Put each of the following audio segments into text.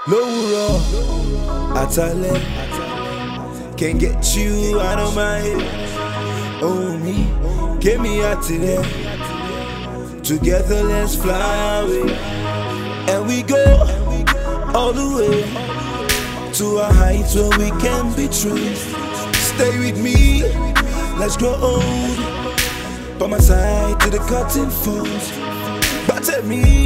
Lowura, Atale, can't get you out of my head. Oh me, get me out today. Together let's fly away, and we go all the way to a height where we can be true. Stay with me, let's grow old. By my side to the cotton falls. But tell me,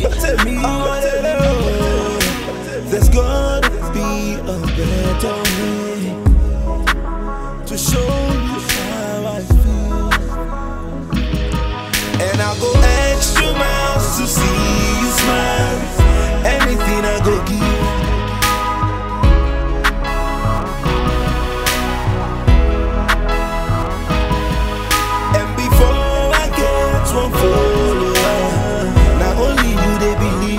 oh, there's gotta be a better way to show you how I feel. And I'll go extra miles to see you smile. Anything I go give. And before I get one follower, not only you they believe.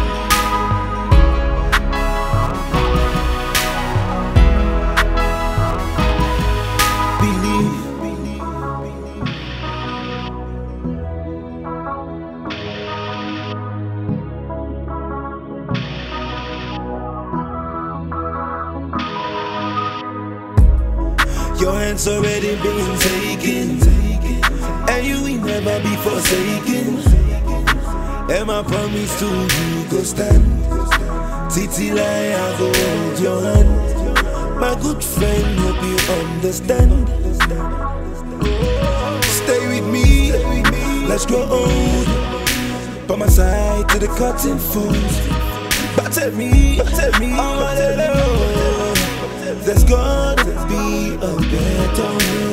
Your hands already been taken, and you will never be forsaken. And my promise to you go stand, till I go hold your hand. My good friend, hope you understand. Stay with me, let's grow old. By my side to the cotton falls. But tell me, oh, there's gotta be a better way